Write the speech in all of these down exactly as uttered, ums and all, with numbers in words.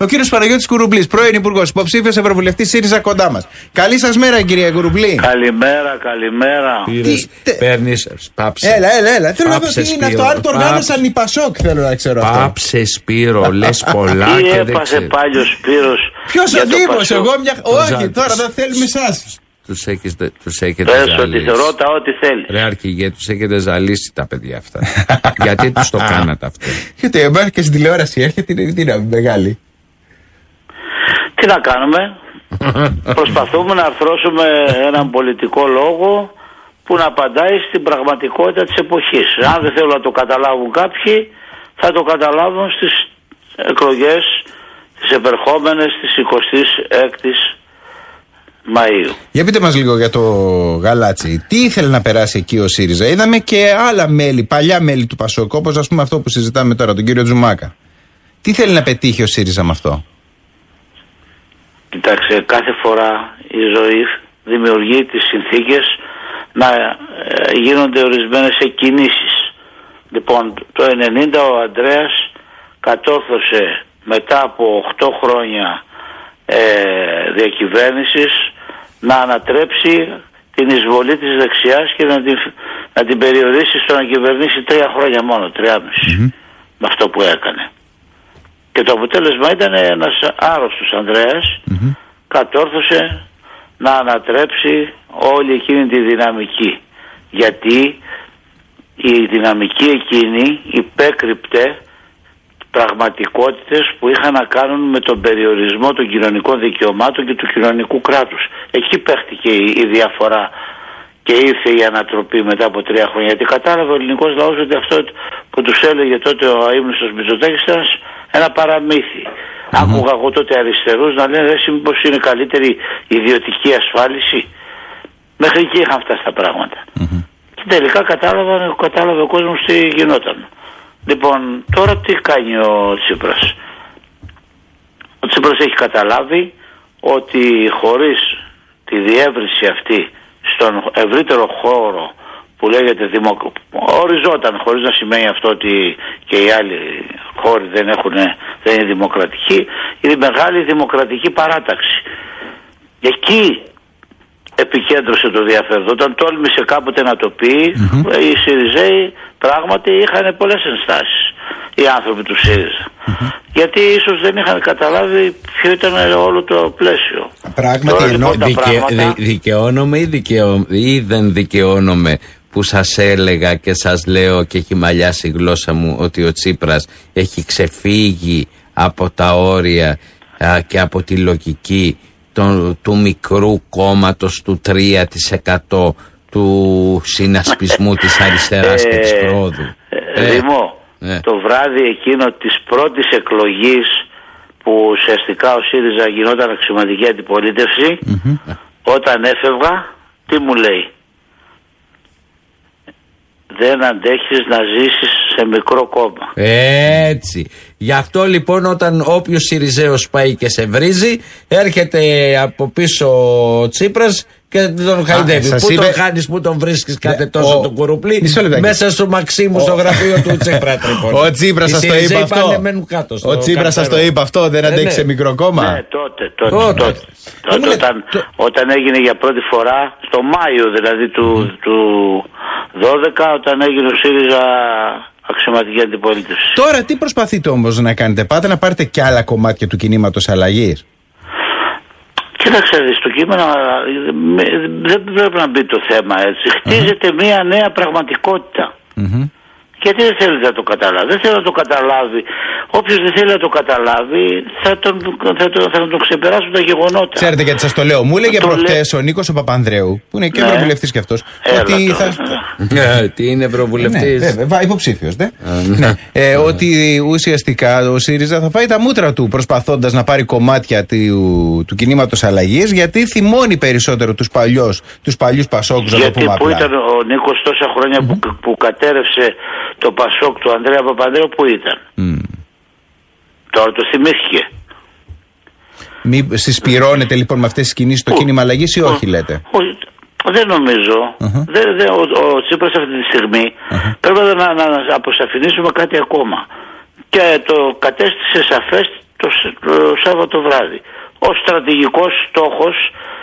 Ο κύριος Παναγιώτης Κουρουμπλής, πρώην Υπουργός, υποψήφιος Ευρωβουλευτής ΣΥΡΙΖΑ κοντά μας. Καλή σας μέρα, κυρία Κουρουμπλή. Καλημέρα, καλημέρα. Παίρνεις, πάψε. Έλα, έλα, έλα. Θέλω να δω τι είναι αυτό. Αν το οργάνωσαν οι Πασόκ, θέλω να ξέρω αυτό. Πάψε, Σπύρο, λες πολλά τι και δεν έπασε ξέρεις. πάλι ο Σπύρος. Ποιος ο Δήμος, εγώ μια. Όχι, τώρα δεν θέλουμε εσάς. Τους έχετε, τους έχετε Πες ότι ζαλίσει. ρώτα ό,τι θέλεις. Ρε αρχηγέ, τους έχετε ζαλίσει τα παιδιά αυτά. Γιατί τους το κάνατε αυτό? Γιατί εμάς και στην τηλεόραση έρχεται είναι δύναμη μεγάλη. Τι να κάνουμε. Προσπαθούμε να αρθρώσουμε έναν πολιτικό λόγο που να απαντάει στην πραγματικότητα της εποχής. Αν δεν θέλουν να το καταλάβουν κάποιοι, θα το καταλάβουν στις εκλογές τις επερχόμενες της εικοστής έκτης Μαΐου. Για πείτε μας λίγο για το γαλάτσι. Τι ήθελε να περάσει εκεί ο ΣΥΡΙΖΑ? Είδαμε και άλλα μέλη, παλιά μέλη του Πασόκ, όπως ας πούμε αυτό που συζητάμε τώρα, τον κύριο Τζουμάκα. Τι θέλει να πετύχει ο ΣΥΡΙΖΑ με αυτό? Κοιτάξτε, κάθε φορά η ζωή δημιουργεί τις συνθήκες να ε, γίνονται ορισμένες εκκινήσεις. Λοιπόν, το ενενήντα ο Ανδρέας κατόρθωσε μετά από οκτώ χρόνια ε, διακυβέρνησης να ανατρέψει την εισβολή της δεξιάς και να την, να την περιορίσει στο να κυβερνήσει τρία χρόνια μόνο, τριάμιση, mm-hmm. με αυτό που έκανε. Και το αποτέλεσμα ήταν ένας άρρωστος Ανδρέας, mm-hmm. κατόρθωσε να ανατρέψει όλη εκείνη τη δυναμική. Γιατί η δυναμική εκείνη υπέκρυπτε πραγματικότητες που είχαν να κάνουν με τον περιορισμό των κοινωνικών δικαιωμάτων και του κοινωνικού κράτους. Εκεί παίχτηκε η διαφορά και ήρθε η ανατροπή μετά από τρία χρόνια. Γιατί κατάλαβε ο ελληνικός λαός ότι αυτό που τους έλεγε τότε ο αείμνηστος Μητσοτάκης ήταν ένα παραμύθι. Mm-hmm. Άκουγα εγώ τότε αριστερούς να λένε εσύ μήπως είναι καλύτερη ιδιωτική ασφάλιση. Μέχρι εκεί είχαν φτάσει τα πράγματα. Mm-hmm. Και τελικά κατάλαβε, κατάλαβε ο κόσμος τι γινόταν. Λοιπόν, τώρα τι κάνει ο Τσίπρας? Ο Τσίπρας έχει καταλάβει ότι χωρίς τη διεύρυνση αυτή στον ευρύτερο χώρο που λέγεται δημοκ... οριζόταν, χωρίς να σημαίνει αυτό ότι και οι άλλοι χώροι δεν, έχουν, δεν είναι δημοκρατικοί, είναι μεγάλη δημοκρατική παράταξη. Εκεί επικέντρωσε το ενδιαφέρον. Όταν τόλμησε κάποτε να το πει, mm-hmm. οι ΣΥΡΙΖΑΙ πράγματι είχαν πολλές ενστάσεις, οι άνθρωποι του ΣΥΡΙΖΑ. Mm-hmm. Γιατί ίσως δεν είχαν καταλάβει ποιο ήταν όλο το πλαίσιο. Πράγματι, ενώ λοιπόν, δικαι... πράγματα... δι... δικαιώνομαι ή, δικαιω... ή δεν δικαιώνομαι που σας έλεγα και σας λέω και έχει μαλλιάσει η γλώσσα μου ότι ο Τσίπρας έχει ξεφύγει από τα όρια α, και από τη λογική του, του μικρού κόμματος του τρία τοις εκατό του συνασπισμού της αριστεράς και της πρόοδου. Ε, Δημό, ε, το βράδυ εκείνο της πρώτης εκλογής που ουσιαστικά ο ΣΥΡΙΖΑ γινόταν αξιωματική αντιπολίτευση, mm-hmm. όταν έφευγα, τι μου λέει? Δεν αντέχεις να ζήσεις σε μικρό κόμμα. Έτσι. Γι' αυτό λοιπόν όταν όποιος Συριζέος πάει και σε βρίζει, έρχεται από πίσω ο Τσίπρας και τον χαϊδεύει. Πού είπε... τον χάνεις, πού τον βρίσκεις κάθε τόσο ο... τον Κουρουπλή? Μέσα στο Μαξίμου, ο... στο γραφείο του Τσίπρα. Ο Τσίπρας σας το είπε αυτό. Ο Τσίπρας σας το είπε αυτό, δεν αντέχει σε μικρό κόμμα. Ναι, τότε. τότε, τότε, τότε. τότε όταν, όταν έγινε για πρώτη φορά, στο Μάιο δηλαδή του, του δώδεκα, όταν έγινε ο ΣΥΡΙΖΑ αξιωματική αντιπολίτευση. Τώρα τι προσπαθείτε όμως να κάνετε? Πάτε να πάρετε κι άλλα κομμάτια του κινήματος αλλαγής? Κοίταξε, στο κείμενο δεν πρέπει να μπει το θέμα έτσι. Χτίζεται uh-huh. μια νέα πραγματικότητα. Uh-huh. Γιατί δεν θέλει να το καταλάβει? Δεν θέλει να το καταλάβει. Όποιος δεν θέλει να το καταλάβει θα τον, θα τον, θα τον ξεπεράσουν τα γεγονότα. Ξέρετε γιατί σας το λέω? Μου έλεγε προχτές λέ... ο Νίκος ο Παπανδρέου, που είναι και ναι. ευρωβουλευτής κι αυτός, Έλα ότι το, θα... ναι. Τι είναι ευρωβουλευτής? Ναι, βέβαια, υποψήφιος, ναι. ναι. ε, ότι ουσιαστικά ο ΣΥΡΙΖΑ θα φάει τα μούτρα του προσπαθώντας να πάρει κομμάτια του, του κινήματος αλλαγής, γιατί θυμώνει περισσότερο τους παλιούς, τους παλιούς Πασόκους, να το πούμε απλά. Γιατί που ήταν ο Νίκος τόσα χρόνια mm-hmm. που, που κατέρευσε το Πασόκ του Ανδρέα Παπανδρέου, που ήταν? Mm. Τώρα το θυμήθηκε. Μη συσπυρώνεται λοιπόν με αυτές τις κινήσεις το ο, κίνημα αλλαγής ή ο, όχι λέτε? Ο, ο, δεν νομίζω. Uh-huh. Δεν, δεν, ο, ο Τσίπρας αυτή τη στιγμή uh-huh. πρέπει να, να, να αποσαφηνίσουμε κάτι ακόμα. Και το κατέστησε σαφές το, το Σάββατο βράδυ. Ο στρατηγικός στόχος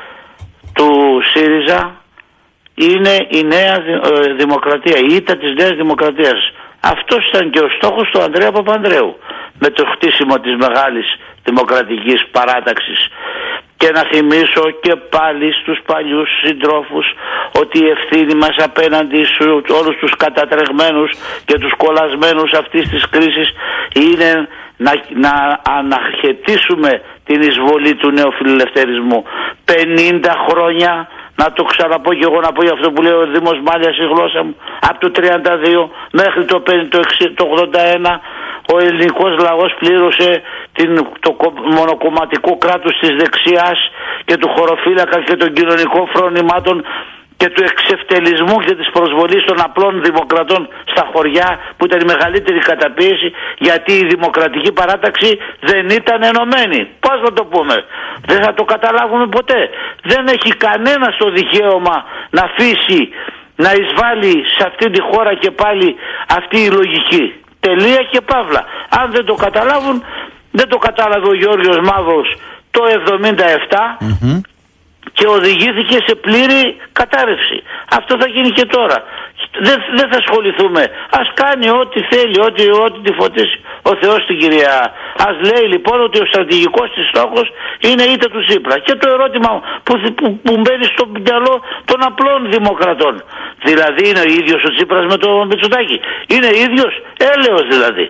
του ΣΥΡΙΖΑ είναι η νέα ε, δημοκρατία, η ήττα της νέας δημοκρατίας. Αυτός ήταν και ο στόχος του Ανδρέα Παπανδρέου με το χτίσιμο της μεγάλης δημοκρατικής παράταξης. Και να θυμίσω και πάλι στους παλιούς συντρόφους ότι η ευθύνη μας απέναντι σε όλους τους κατατρεγμένους και τους κολλασμένους αυτής της κρίσης είναι να, να αναχαιτήσουμε την εισβολή του νεοφιλελευθερισμού. πενήντα χρόνια, να το ξαναπώ και εγώ να πω για αυτό που λέει ο Δήμος Μάλιας η γλώσσα μου, από το τριάντα δύο μέχρι το, το ογδόντα ένα ο ελληνικός λαός πλήρωσε την, το μονοκομματικό κράτος της δεξιάς και του χωροφύλακα και των κοινωνικών φρονημάτων και του εξευτελισμού και της προσβολής των απλών δημοκρατών στα χωριά, που ήταν η μεγαλύτερη καταπίεση, γιατί η δημοκρατική παράταξη δεν ήταν ενωμένη. Πώς να το πούμε, δεν θα το καταλάβουμε ποτέ. Δεν έχει κανένα το δικαίωμα να αφήσει να εισβάλλει σε αυτή τη χώρα και πάλι αυτή η λογική. Τελεία και παύλα. Αν δεν το καταλάβουν, δεν το κατάλαβε ο Γιώργος Μαύρος το εβδομήντα επτά mm-hmm. και οδηγήθηκε σε πλήρη κατάρρευση. Αυτό θα γίνει και τώρα. Δεν, δεν θα ασχοληθούμε. Ας κάνει ό,τι θέλει, ό,τι, ό,τι τη φωτίσει ο Θεός στην κυρία. Ας λέει λοιπόν ότι ο στρατηγικός της στόχος είναι η ήττα του Τσίπρα. Και το ερώτημα που, που, που μπαίνει στο μυαλό των απλών δημοκρατών. Δηλαδή είναι ο ίδιος ο Τσίπρας με τον Μητσοτάκη? Είναι ίδιος? Έλεος δηλαδή.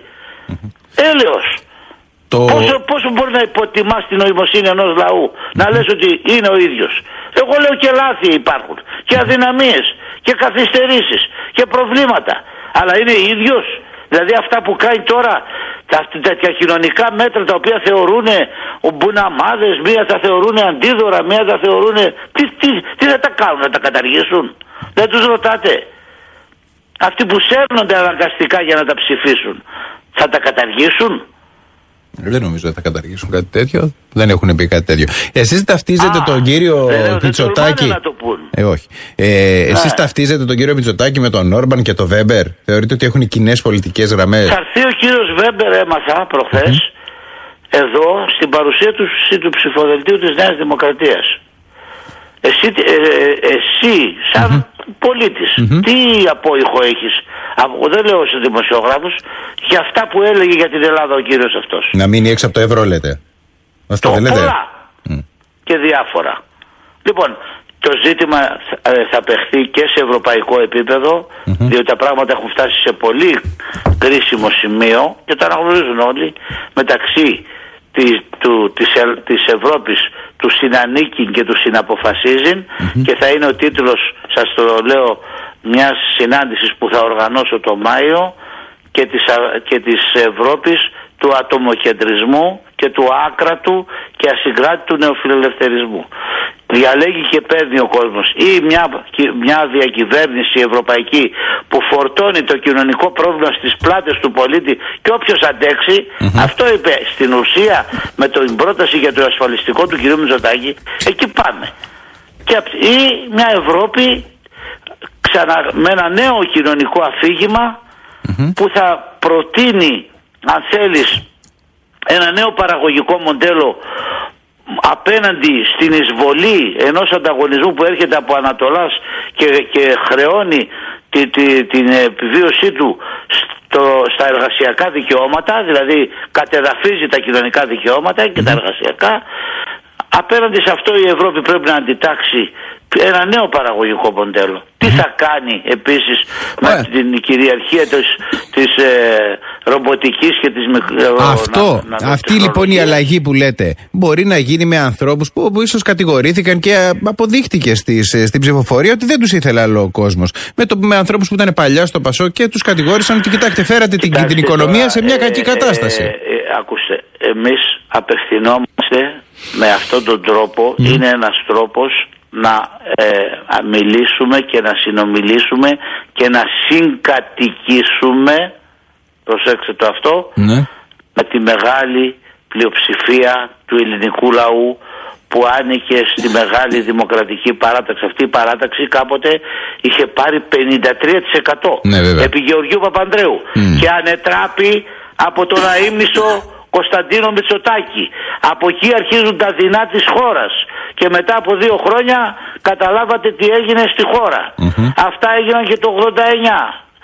Έλεος. Το... Πόσο, πόσο μπορεί να υποτιμάς την νοημοσύνη ενός λαού, mm-hmm. να λες ότι είναι ο ίδιος? Εγώ λέω και λάθη υπάρχουν και αδυναμίες και καθυστερήσεις και προβλήματα, αλλά είναι ίδιος? Δηλαδή αυτά που κάνει τώρα, τα, τα κοινωνικά μέτρα τα οποία θεωρούν μπουναμάδες, μία τα θεωρούν αντίδωρα, μία τα θεωρούν, τι, τι, τι θα τα κάνουν, να τα καταργήσουν? Δεν τους ρωτάτε? Αυτοί που σέρνονται αναγκαστικά για να τα ψηφίσουν, θα τα καταργήσουν? Δεν νομίζω ότι θα καταργήσουν κάτι τέτοιο. Δεν έχουν πει κάτι τέτοιο. Εσείς ταυτίζετε Α, τον κύριο Μητσοτάκη. Να το πούν. Ε, όχι. Ε, εσείς ταυτίζετε τον κύριο Μητσοτάκη με τον Όρμπαν και τον Βέμπερ? Θεωρείτε ότι έχουν κοινές πολιτικές γραμμές? Θα έρθει ο κύριος Βέμπερ, έμαθα προχθές, mm-hmm. εδώ στην παρουσία του, του ψηφοδελτίου της Νέας Δημοκρατίας. Εσύ, ε, ε, εσύ σαν mm-hmm. πολίτης, mm-hmm. τι απόϊχο έχεις? Δεν λέω σε δημοσιογράφους, για αυτά που έλεγε για την Ελλάδα ο κύριος αυτός. Να μείνει έξω από το ευρώ, λέτε? Αυτό το δεν λέτε? Πολλά mm. και διάφορα. Λοιπόν, το ζήτημα ε, θα παιχθεί και σε ευρωπαϊκό επίπεδο, mm-hmm. διότι τα πράγματα έχουν φτάσει σε πολύ κρίσιμο σημείο και το αναγνωρίζουν όλοι, μεταξύ της, του, της, της Ευρώπης του συνανίκη και του συναποφασίζει, mm-hmm. και θα είναι ο τίτλος, σας το λέω, μιας συνάντησης που θα οργανώσω το Μάιο, και της, και της Ευρώπης του ατομοκεντρισμού και του άκρατου και ασυγκράτητου νεοφιλελευθερισμού. Διαλέγει και παίρνει ο κόσμος ή μια, μια διακυβέρνηση ευρωπαϊκή που φορτώνει το κοινωνικό πρόβλημα στις πλάτες του πολίτη και όποιος αντέξει, mm-hmm. αυτό είπε στην ουσία με την πρόταση για το ασφαλιστικό του κ. Μητσοτάκη. Εκεί πάμε. Και, ή μια Ευρώπη ξανα, με ένα νέο κοινωνικό αφήγημα, mm-hmm. που θα προτείνει, αν θέλεις, ένα νέο παραγωγικό μοντέλο απέναντι στην εισβολή ενός ανταγωνισμού που έρχεται από Ανατολάς και, και χρεώνει τη, τη, την επιβίωσή του στο, στα εργασιακά δικαιώματα, δηλαδή κατεδαφίζει τα κοινωνικά δικαιώματα και mm-hmm. τα εργασιακά. Απέναντι σε αυτό η Ευρώπη πρέπει να αντιτάξει ένα νέο παραγωγικό μοντέλο. Mm-hmm. Τι θα κάνει επίσης yeah. με την κυριαρχία της, της ε, ρομποτικής και της Αυτό, να, να, αυτή λοιπόν η αλλαγή που λέτε μπορεί να γίνει με ανθρώπους που, που ίσως κατηγορήθηκαν και αποδείχτηκε στις, στην ψηφοφορία ότι δεν τους ήθελε άλλο ο κόσμος. Με, το, με ανθρώπους που ήταν παλιά στο Πασό και τους κατηγόρησαν ότι κοιτάξτε, φέρατε την, την οικονομία τώρα, σε μια ε, κακή κατάσταση. Ε, ε, ε, ακούστε, εμείς απευθυνόμαστε με αυτόν τον τρόπο, mm. είναι ένας τρόπος να ε, μιλήσουμε και να συνομιλήσουμε και να συγκατοικήσουμε, προσέξτε το αυτό, ναι. με τη μεγάλη πλειοψηφία του ελληνικού λαού που άνοικε στη μεγάλη δημοκρατική παράταξη. Αυτή η παράταξη κάποτε είχε πάρει πενήντα τρία τοις εκατό, ναι, επί Γεωργίου Παπανδρέου, mm. και ανετράπη από τον αείμνηστο Κωνσταντίνο Μητσοτάκη. Από εκεί αρχίζουν τα δεινά της χώρας. Και μετά από δύο χρόνια καταλάβατε τι έγινε στη χώρα. Mm-hmm. Αυτά έγιναν και το ογδόντα εννιά.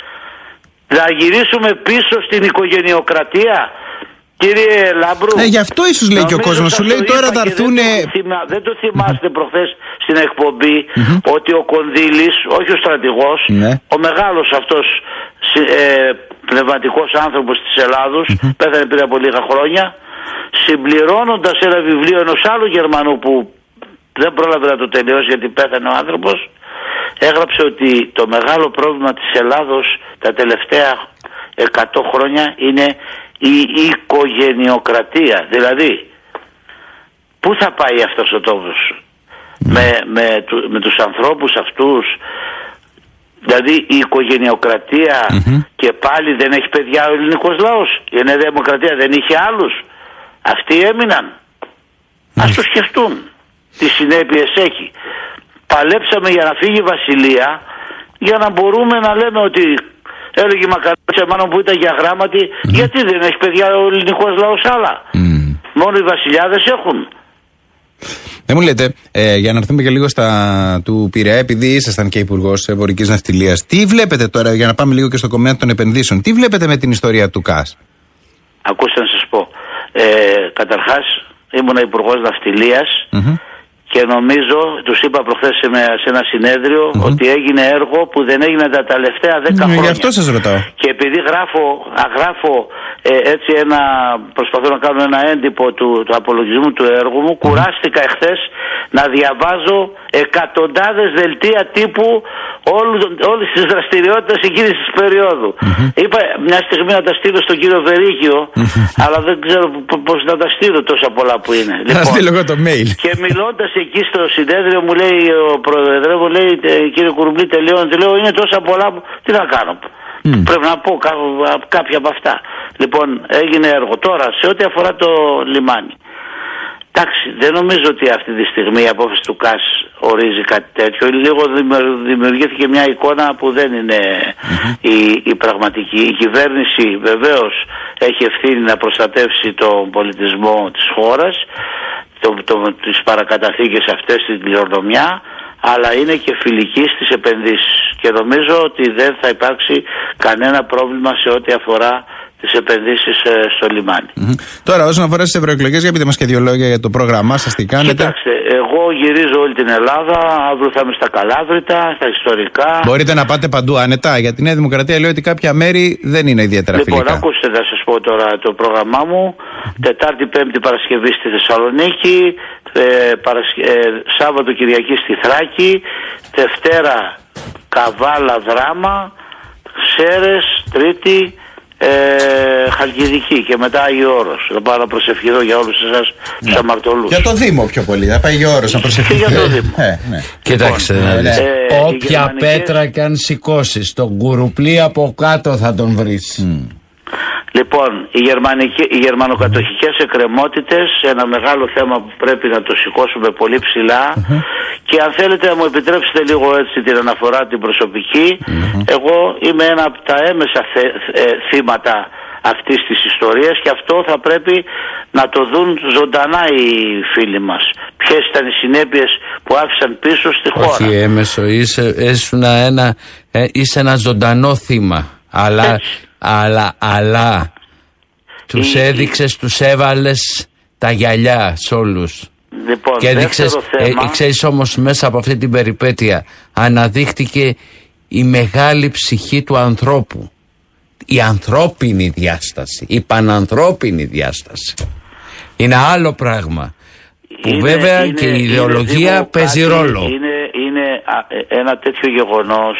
Θα γυρίσουμε πίσω στην οικογενειοκρατία, κύριε Λάμπρου? Ε, γι' αυτό ίσως λέει και ο κόσμος. Σου λέει τώρα θα έρθουν. Δεν, θυμά, δεν το θυμάστε mm-hmm. προχθές στην εκπομπή mm-hmm. ότι ο Κονδύλης, όχι ο στρατηγός, mm-hmm. ο μεγάλος αυτός ε, πνευματικός άνθρωπος της Ελλάδος, mm-hmm. πέθανε πριν από λίγα χρόνια, συμπληρώνοντας ένα βιβλίο ενός άλλου Γερμανού που δεν πρόλαβε να το τελειώσει γιατί πέθανε ο άνθρωπος, έγραψε ότι το μεγάλο πρόβλημα της Ελλάδος τα τελευταία εκατό χρόνια είναι η οικογενειοκρατία. Δηλαδή, πού θα πάει αυτός ο τόπος? Mm. Με, με, με τους ανθρώπους αυτούς? Δηλαδή η οικογενειοκρατία mm-hmm. και πάλι δεν έχει παιδιά ο ελληνικός λαός. Η Νέα Δημοκρατία δεν είχε άλλους. Αυτοί έμειναν. Mm. Ας το σκεφτούν τι συνέπειες έχει. Παλέψαμε για να φύγει η Βασιλεία για να μπορούμε να λέμε ότι έλεγε η Μακαρίτσα μάλλον που ήταν για γράμματι mm. γιατί δεν έχει παιδιά ο ελληνικός λαός άλλα. Mm. Μόνο οι βασιλιάδες έχουν. Δεν μου λέτε, ε, για να έρθουμε και λίγο στα του Πειραιά, επειδή ήσασταν και υπουργός εμπορικής ναυτιλίας, τι βλέπετε τώρα, για να πάμε λίγο και στο κομμάτι των επενδύσεων, τι βλέπετε με την ιστορία του ΚΑΣ? Ακούστε να σας πω. Ε, καταρχάς ήμουν υπουργός ναυτιλίας mm-hmm. και νομίζω, τους είπα προχθές σε, σε ένα συνέδριο mm-hmm. ότι έγινε έργο που δεν έγινε τα τελευταία δέκα mm, χρόνια. Γι' αυτό σας ρωτάω. Και επειδή γράφω, γράφω ε, έτσι ένα, προσπαθώ να κάνω ένα έντυπο του, του απολογισμού του έργου μου, mm-hmm. κουράστηκα εχθές να διαβάζω εκατοντάδες δελτία τύπου όλες τις δραστηριότητες εκείνης της περίοδου. Mm-hmm. Είπα μια στιγμή να τα στείλω στον κύριο Βερίκιο, mm-hmm. αλλά δεν ξέρω πώς να τα στείλω τόσα πολλά που είναι. Θα λοιπόν, στείλω εγώ το mail. Και μιλώντας εκεί στο συνέδριο μου λέει ο Προεδρεύω, λέει κύριε Κουρουμπλή τελειώνει, λέω είναι τόσα πολλά που τι να κάνω. Mm. Πρέπει να πω κάποια από αυτά. Λοιπόν, έγινε έργο. Τώρα, σε ό,τι αφορά το λιμάνι. Εντάξει, δεν νομίζω ότι αυτή τη στιγμή η απόφαση του ΚΑΣ ορίζει κάτι τέτοιο. Λίγο δημιουργήθηκε μια εικόνα που δεν είναι mm-hmm. η, η πραγματική. Η κυβέρνηση βεβαίως έχει ευθύνη να προστατεύσει τον πολιτισμό της χώρας, το, το, τις παρακαταθήκες αυτές, την κληρονομιά, αλλά είναι και φιλική στις επενδύσεις. Και νομίζω ότι δεν θα υπάρξει κανένα πρόβλημα σε ό,τι αφορά τις επενδύσεις ε, στο λιμάνι. Mm-hmm. Τώρα, όσον αφορά στις ευρωεκλογές, για πείτε μας και δύο λόγια για το πρόγραμμά σας, τι κάνετε. Κοιτάξτε, εγώ γυρίζω όλη την Ελλάδα, αύριο θα είμαι στα Καλάβρητα, στα ιστορικά. Μπορείτε να πάτε παντού άνετα, γιατί η Νέα Δημοκρατία λέει ότι κάποια μέρη δεν είναι ιδιαίτερα λοιπόν, φιλικά. Λοιπόν, ακούστε να σας πω τώρα το πρόγραμμά μου. Τετάρτη, Πέμπτη, Παρασκευή στη Θεσσαλονίκη, ε, παρασκε... ε, Σάββατο, Κυριακή στη Θράκη, Δευτέρα, Καβάλα, Δράμα, Σέρες, Τρίτη, Ε, Χαλκιδική και μετά Άγιο Όρος. Θα πάω να προσευχηθώ για όλους εσάς τους ναι. αμαρτωλούς. Για το Δήμο πιο πολύ, θα πάει Άγιο Όρος να προσευχηθώ. Και για το Δήμο. Ε, ναι. Κοιτάξτε, λοιπόν, ναι. ε, όποια γερμανικές... πέτρα και αν σηκώσεις, τον κουρουπλί από κάτω θα τον βρεις. Mm. Λοιπόν, οι, οι γερμανοκατοχικές εκκρεμότητες, ένα μεγάλο θέμα που πρέπει να το σηκώσουμε πολύ ψηλά mm-hmm. και αν θέλετε να μου επιτρέψετε λίγο έτσι την αναφορά την προσωπική, mm-hmm. εγώ είμαι ένα από τα έμεσα θε, ε, θύματα αυτής της ιστορίας και αυτό θα πρέπει να το δουν ζωντανά οι φίλοι μας. Ποιες ήταν οι συνέπειες που άφησαν πίσω στη χώρα. Όχι έμεσο, είσαι, ένα, ε, είσαι ένα ζωντανό θύμα, αλλά... Έτσι. Αλλά, αλλά, τους η, έδειξες, η... τους έβαλες τα γυαλιά σ' όλους. Λοιπόν, και έδειξες, ε, ξέρεις όμως μέσα από αυτή την περιπέτεια αναδείχτηκε η μεγάλη ψυχή του ανθρώπου. Η ανθρώπινη διάσταση, η πανανθρώπινη διάσταση. Είναι άλλο πράγμα. Που είναι, βέβαια είναι, και η ιδεολογία είναι, παίζει κάτι, ρόλο. Είναι, είναι ένα τέτοιο γεγονός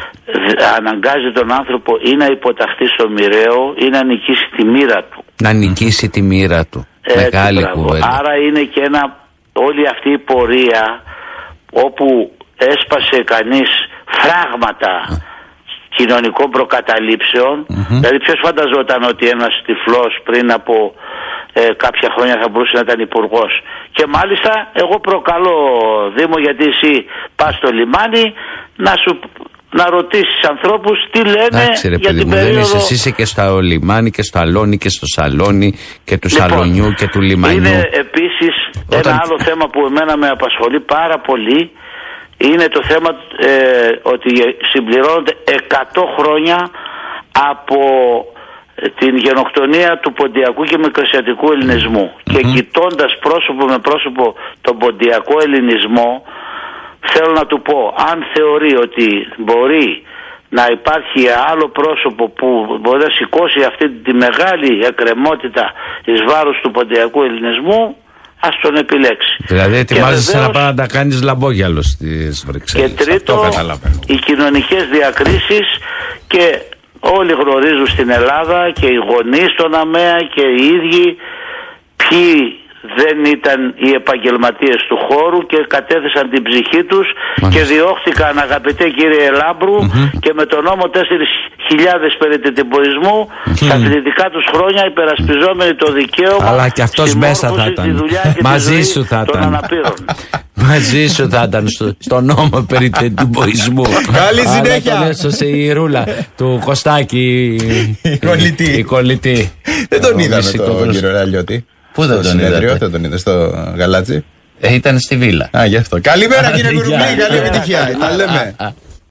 αναγκάζει τον άνθρωπο ή να υποταχθεί στο μοιραίο ή να νικήσει τη μοίρα του. Να νικήσει τη μοίρα του. Έτσι, μεγάλη κουβέντα. Άρα είναι και ένα, όλη αυτή η πορεία όπου έσπασε κανείς φράγματα mm. κοινωνικών προκαταλήψεων. Mm-hmm. Δηλαδή ποιος φανταζόταν ότι ένας τυφλός πριν από ε, κάποια χρόνια θα μπορούσε να ήταν υπουργός. Και μάλιστα εγώ προκαλώ Δήμο, γιατί εσύ πας στο λιμάνι να σου να ρωτήσεις ανθρώπους τι λένε. Εντάξει, ρε, για παιδί την μου, περίοδο. δεν είσαι, εσύ είσαι και στο λιμάνι και στο αλόνι και στο σαλόνι και του Λοιπόν, σαλονιού και του λιμανιού. Είναι επίσης Όταν... ένα άλλο θέμα που εμένα με απασχολεί πάρα πολύ. Είναι το θέμα ε, ότι συμπληρώνονται εκατό χρόνια από την γενοκτονία του ποντιακού και μικρασιατικού ελληνισμού. Mm-hmm. Και κοιτώντας πρόσωπο με πρόσωπο τον ποντιακό ελληνισμό, θέλω να του πω, αν θεωρεί ότι μπορεί να υπάρχει άλλο πρόσωπο που μπορεί να σηκώσει αυτή τη μεγάλη εκκρεμότητα εις βάρος του ποντιακού ελληνισμού, ας τον επιλέξει. Δηλαδή ετοιμάζεσαι βεβαίως, να πάει να τα κάνεις λαμπόγιαλο στις Βρυξέλλες. Και τρίτο, οι κοινωνικές διακρίσεις, και όλοι γνωρίζουν στην Ελλάδα και οι γονείς των ΑΜΕΑ και οι ίδιοι ποιοι δεν ήταν οι επαγγελματίες του χώρου και κατέθεσαν την ψυχή τους. Μάλιστα. Και διώχθηκαν, αγαπητέ κύριε Λάμπρου, mm-hmm. και με τον νόμο τέσσερις χιλιάδες περί τετυμπορισμού mm-hmm. στα φοιτητικά τους χρόνια υπερασπιζόμενοι το δικαίωμα. Αλλά και αυτός μέσα θα ήταν. Μαζί σου θα ήταν. Μαζί σου θα ήταν στο, στο νόμο περί τετυμπορισμού. Καλή συνέχεια. Αλλά τον έσωσε η ρούλα του Κωστάκη. Η κολλητή. Δεν τον είδαμε τον κύριο Ραλιώτη. Πού δεν τον είδατε? Δεν τον είδε στο γαλάτσι. Ε, ήταν στη βίλα. Α, γι' αυτό. Καλημέρα κύριε Κουρουμπλή, καλή επιτυχία. Τα λέμε.